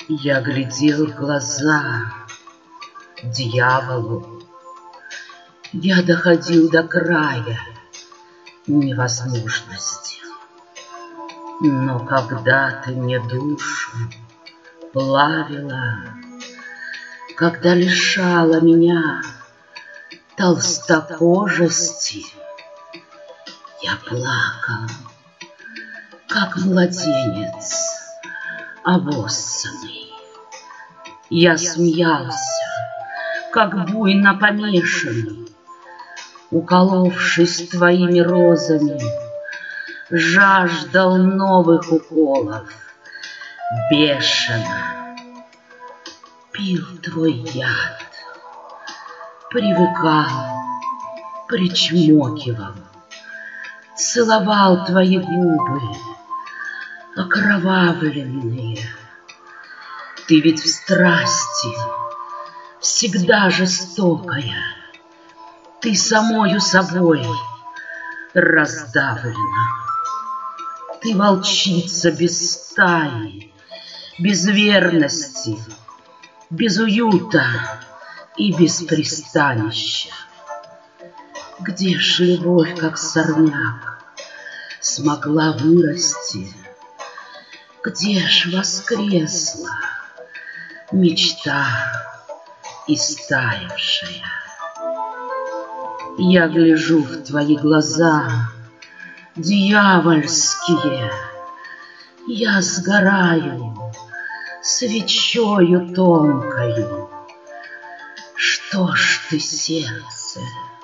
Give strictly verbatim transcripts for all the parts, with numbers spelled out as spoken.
Я глядел в глаза дьяволу, я доходил до края невозможности. Но когда ты мне душу плавила, когда лишала меня толстокожести, я плакал, как младенец обоссанный. Я смеялся, как буйно помешанный, уколовшись твоими розами, жаждал новых уколов, бешено пил твой яд, привыкал, причмокивал, целовал твои губы окровавленные. Ты ведь в страсти всегда жестокая, ты самою собой раздавлена. Ты волчица без стаи, без верности, без уюта и без пристанища. Где ж любовь, как сорняк, смогла вырасти? Где ж воскресла мечта истаявшая? Я гляжу в твои глаза дьявольские, я сгораю свечою тонкою. Что ж ты, сердце,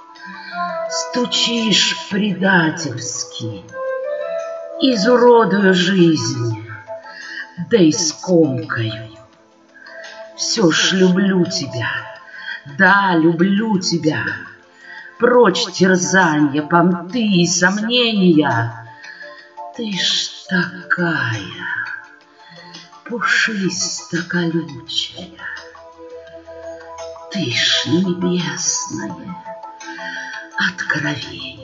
стучишь предательски, изуродую жизнь, да и скомкаю. Все ж люблю тебя, да, люблю тебя. Прочь терзанья, понты и сомнения. Ты ж такая пушисто-колючая, ты ж небесное откровение.